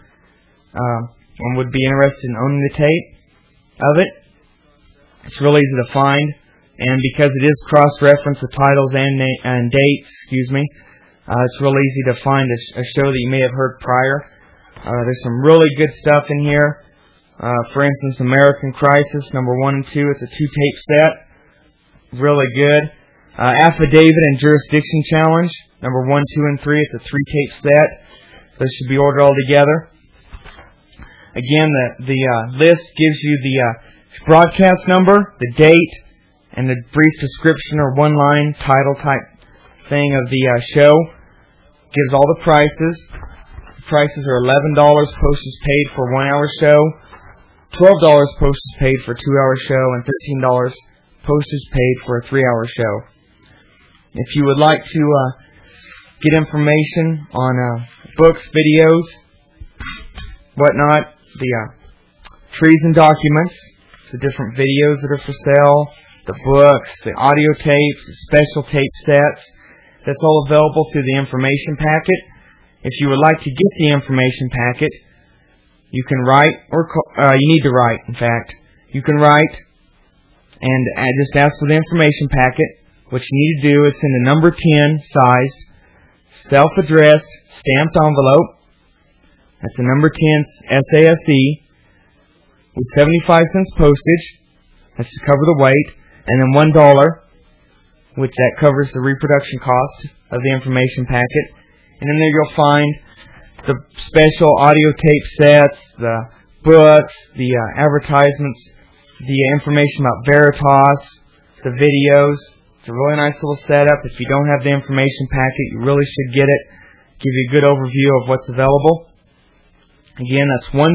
and would be interested in owning the tape of it. It's real easy to find, and because it is cross-reference of titles and dates, it's real easy to find a show that you may have heard prior. There's some really good stuff in here. For instance, American Crisis, number 1 and 2. It's a 2-tape set. Really good. Affidavit and Jurisdiction Challenge, number 1, 2, and 3. It's a 3-tape set. Those should be ordered all together. Again, the list gives you the broadcast number, the date, and the brief description or one-line title type thing of the show. Gives all the prices. The prices are $11 postage paid for a 1-hour show, $12 postage paid for a 2-hour show, and $13 postage paid for a 3-hour show. If you would like to get information on books, videos, whatnot, the trees and documents, the different videos that are for sale, the books, the audio tapes, the special tape sets, that's all available through the information packet. If you would like to get the information packet, you can write, or you need to write, in fact. You can write and just ask for the information packet. What you need to do is send a number 10 sized, self-addressed, stamped envelope. That's a number 10 SASE with 75 cents postage. That's to cover the weight. And then $1, which that covers the reproduction cost of the information packet. And in there you'll find the special audio tape sets, the books, the advertisements, the information about Veritas, the videos. It's a really nice little setup. If you don't have the information packet, you really should get it. Give you a good overview of what's available. Again, that's $1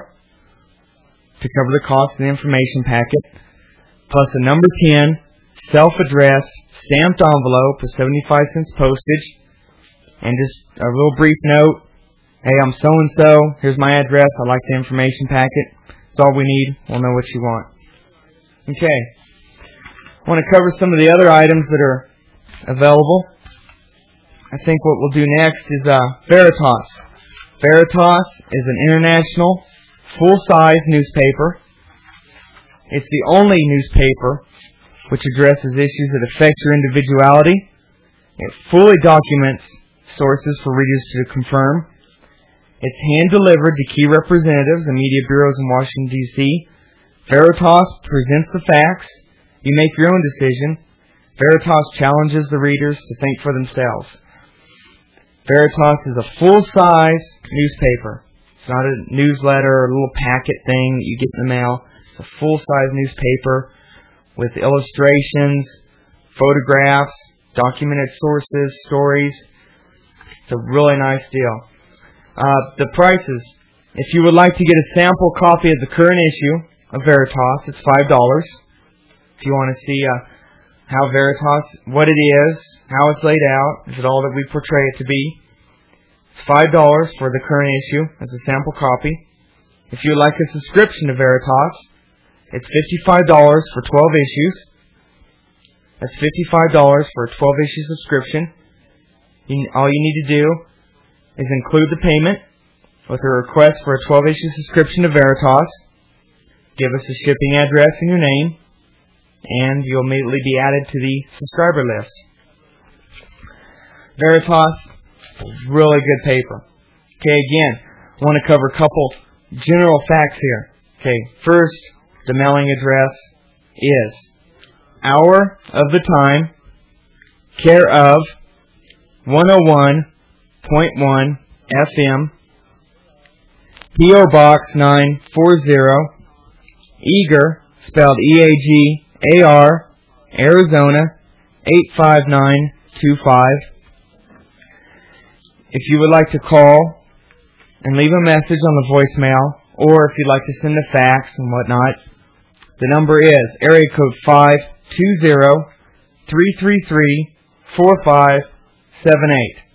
to cover the cost of the information packet, plus a number 10 self-addressed stamped envelope with 75 cents postage, and just a little brief note. Hey, I'm so-and-so. Here's my address. I'd like the information packet. That's all we need. We'll know what you want. Okay. I want to cover some of the other items that are available. I think what we'll do next is Veritas. Veritas is an international full-size newspaper. It's the only newspaper which addresses issues that affect your individuality. It fully documents sources for readers to confirm. It's hand-delivered to key representatives and media bureaus in Washington, D.C. Veritas presents the facts. You make your own decision. Veritas challenges the readers to think for themselves. Veritas is a full-size newspaper. It's not a newsletter or a little packet thing that you get in the mail. It's a full-size newspaper with illustrations, photographs, documented sources, stories. It's a really nice deal. The prices. If you would like to get a sample copy of the current issue of Veritas, it's $5. If you want to see how Veritas, what it is, how it's laid out, is it all that we portray it to be, it's $5 for the current issue as a sample copy. If you would like a subscription to Veritas, it's $55 for 12 issues. That's $55 for a 12-issue subscription. All you need to do is include the payment with a request for a 12-issue subscription to Veritas. Give us a shipping address and your name, and you'll immediately be added to the subscriber list. Veritas is really good paper. Okay, again, I want to cover a couple general facts here. Okay, first, the mailing address is Hour of the Time, care of 101.1 FM, P.O. Box 940, Eager, spelled E-A-G-A-R, Arizona 85925. If you would like to call and leave a message on the voicemail, or if you'd like to send a fax and whatnot, the number is area code 520-333-4578.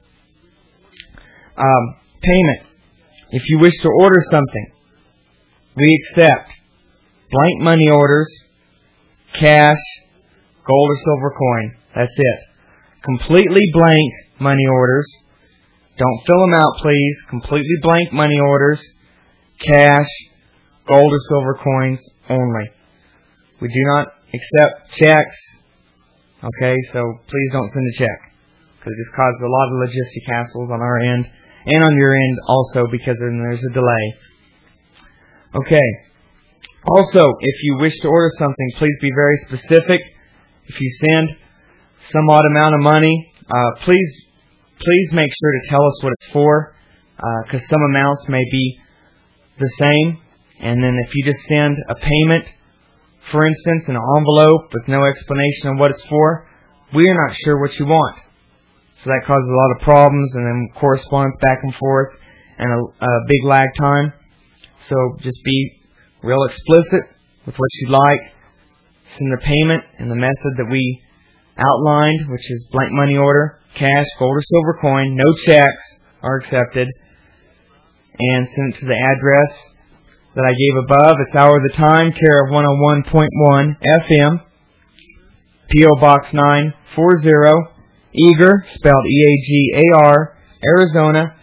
Payment. If you wish to order something, we accept blank money orders, cash, gold or silver coin. That's it. Completely blank money orders. Don't fill them out, please. Completely blank money orders, cash, gold or silver coins only. We do not accept checks. Okay, so please don't send a check, because it just causes a lot of logistic hassles on our end and on your end also, because then there's a delay. Okay. Also, if you wish to order something, please be very specific. If you send some odd amount of money, please make sure to tell us what it's for, because some amounts may be the same. And then if you just send a payment, for instance, in an envelope with no explanation of what it's for, we are not sure what you want. So that causes a lot of problems, and then correspondence back and forth, and a big lag time. So just be real explicit with what you'd like. Send the payment in the method that we outlined, which is blank money order, cash, gold or silver coin, no checks are accepted, and send it to the address that I gave above. It's Hour of the Time, care of 101.1 FM, P.O. Box 940, Eager, spelled E-A-G-A-R, Arizona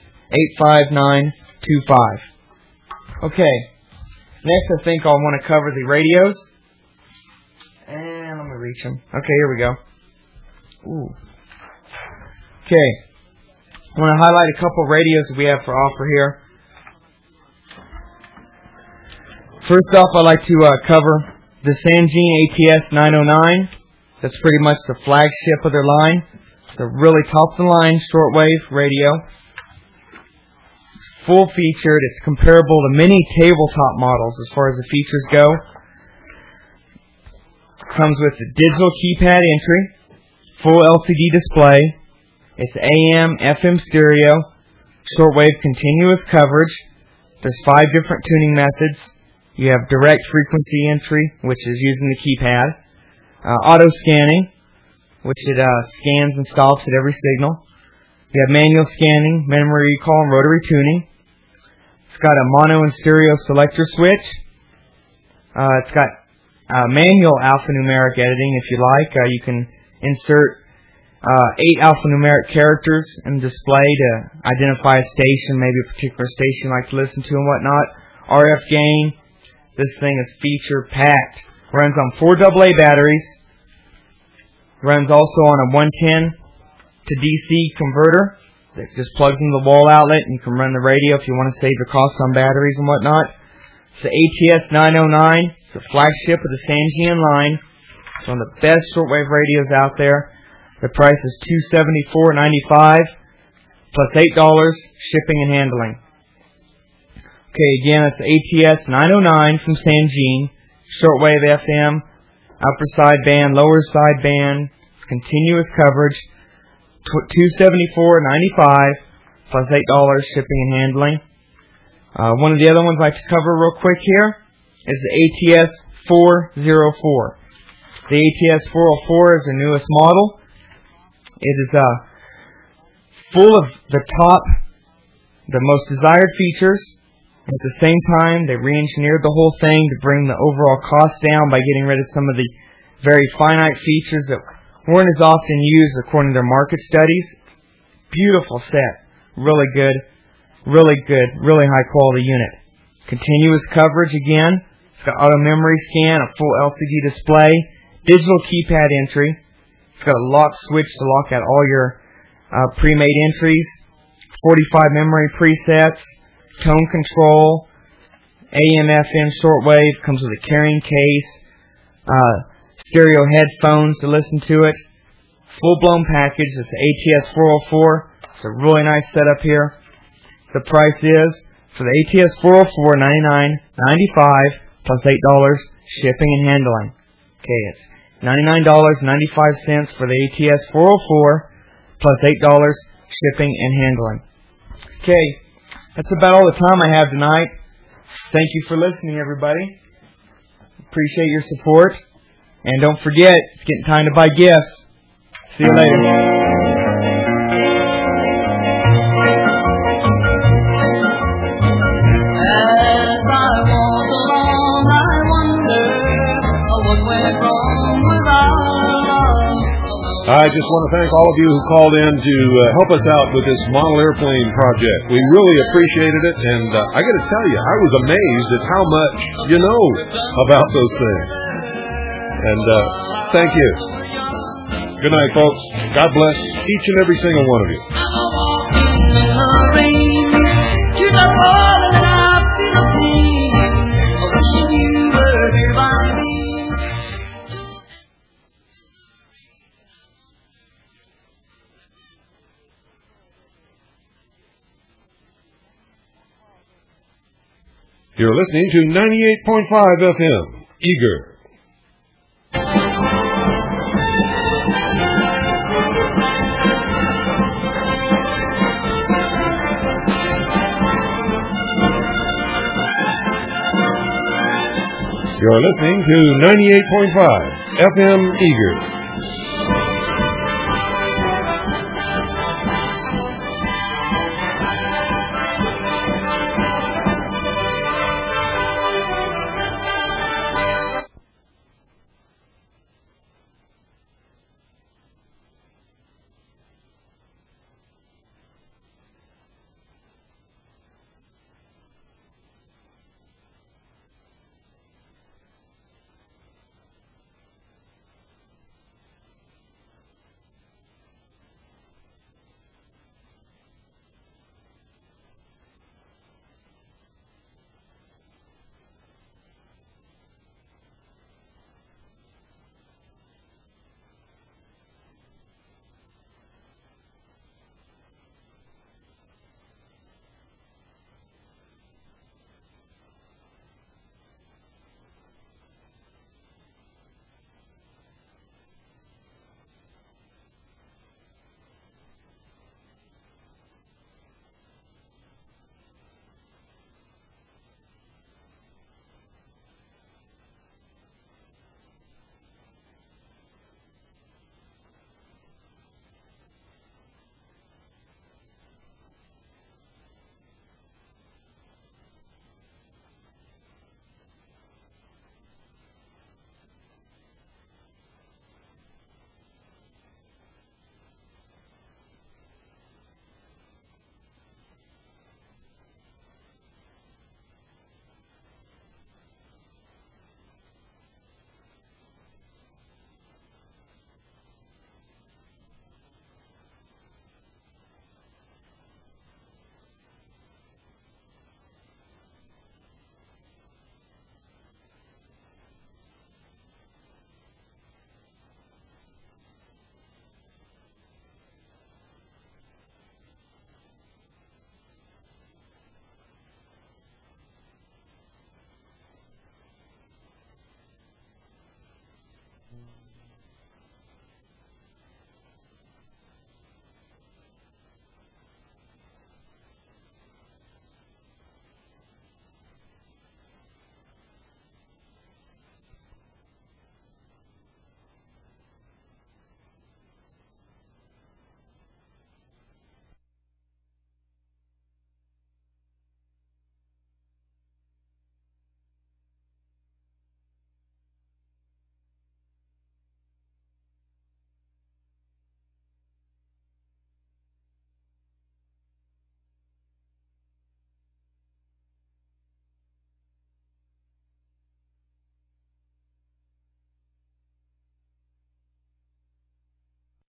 85925. Okay, next I think I'll want to cover the radios. And let me reach them. Okay, here we go. Ooh. Okay, I want to highlight a couple radios that we have for offer here. First off, I'd like to cover the Sangean ATS 909. That's pretty much the flagship of their line. It's a really top-of-the-line shortwave radio. It's full-featured. It's comparable to many tabletop models as far as the features go. It comes with a digital keypad entry, full LCD display. It's AM, FM stereo, shortwave continuous coverage. There's 5 different tuning methods. You have direct frequency entry, which is using the keypad. Auto scanning, which it scans and stops at every signal. You have manual scanning, memory recall, and rotary tuning. It's got a mono and stereo selector switch. It's got manual alphanumeric editing, if you like. You can insert 8 alphanumeric characters in display to identify a station, maybe a particular station you like to listen to and whatnot. RF gain. This thing is feature packed. Runs on 4 AA batteries. Runs also on a 110 to DC converter that just plugs into the wall outlet, and you can run the radio if you want to save your costs on batteries and whatnot. It's the ATS 909. It's a flagship of the Sangean line. It's one of the best shortwave radios out there. The price is $274.95 plus $8 shipping and handling. Okay, again, it's the ATS 909 from Sangean. Shortwave FM, upper sideband, lower sideband. It's continuous coverage. $274.95 plus $8 shipping and handling. One of the other ones I'd like to cover real quick here is the ATS 404. The ATS 404 is the newest model. It is full of the most desired features. At the same time, they re-engineered the whole thing to bring the overall cost down by getting rid of some of the very finite features that weren't as often used according to their market studies. Beautiful set. Really good, really high quality unit. Continuous coverage again. It's got auto memory scan, a full LCD display, digital keypad entry. It's got a lock switch to lock out all your pre-made entries, 45 memory presets, tone control, AM, FM, shortwave, comes with a carrying case, stereo headphones to listen to it, full-blown package. It's the ATS 404. It's a really nice setup here. The price is, for the ATS 404, $99.95 plus $8 shipping and handling. Okay, it's $99.95 for the ATS 404 plus $8 shipping and handling. Okay, that's about all the time I have tonight. Thank you for listening, everybody. Appreciate your support. And don't forget, it's getting time to buy gifts. See you later. I just want to thank all of you who called in to help us out with this model airplane project. We really appreciated it, and I got to tell you, I was amazed at how much you know about those things. And thank you. Good night, folks. God bless each and every single one of you. You're listening to 98.5 FM, Eager. You're listening to 98.5 FM, Eager.